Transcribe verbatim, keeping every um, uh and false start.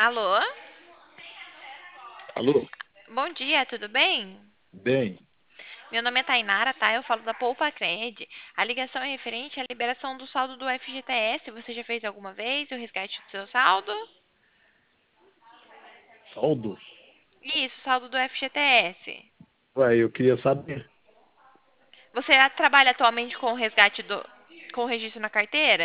Alô? Alô? Bom dia, tudo bem? Bem, Meu nome é Tainara, tá? Eu falo da Poupa Cred. A ligação é referente à liberação do saldo do F G T S. Você já fez alguma vez o resgate do seu saldo? saldo? Isso, saldo do F G T S. Ué, eu queria saber. Você trabalha atualmente com o resgate do com o registro na carteira?